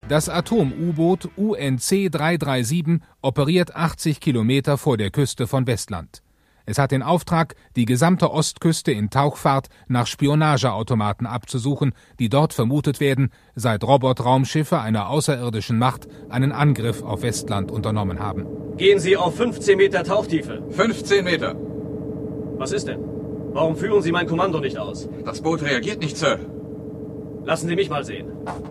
Das Atom-U-Boot UNC 337 operiert 80 Kilometer vor der Küste von Westland. Es hat den Auftrag, die gesamte Ostküste in Tauchfahrt nach Spionageautomaten abzusuchen, die dort vermutet werden, seit Robotraumschiffe einer außerirdischen Macht einen Angriff auf Westland unternommen haben. Gehen Sie auf 15 Meter Tauchtiefe. 15 Meter. Was ist denn? Warum führen Sie mein Kommando nicht aus? Das Boot reagiert nicht, Sir. Lassen Sie mich mal sehen.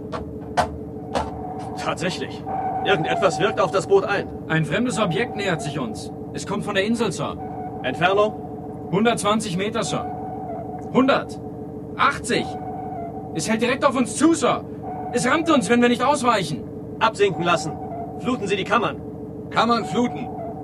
Tatsächlich. Irgendetwas wirkt auf das Boot ein. Ein fremdes Objekt nähert sich uns. Es kommt von der Insel, Sir. Entfernung? 120 Meter, Sir. 100. 80. Es hält direkt auf uns zu, Sir. Es rammt uns, wenn wir nicht ausweichen. Absinken lassen. Fluten Sie die Kammern. Kammern fluten.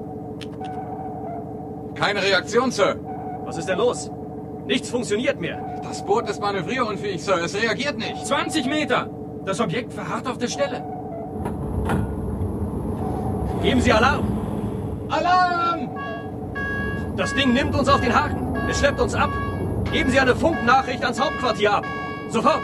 Keine Reaktion, Sir. Was ist denn los? Nichts funktioniert mehr. Das Boot ist manövrierunfähig, Sir. Es reagiert nicht. 20 Meter. Das Objekt verharrt auf der Stelle. Geben Sie Alarm. Alarm! Das Ding nimmt uns auf den Haken. Es schleppt uns ab. Geben Sie eine Funknachricht ans Hauptquartier ab. Sofort.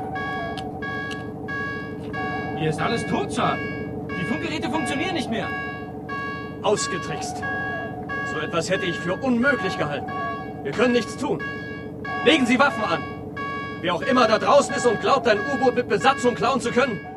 Hier ist alles tot, Sir. Die Funkgeräte funktionieren nicht mehr. Ausgetrickst. So etwas hätte ich für unmöglich gehalten. Wir können nichts tun. Legen Sie Waffen an. Wer auch immer da draußen ist und glaubt, ein U-Boot mit Besatzung klauen zu können,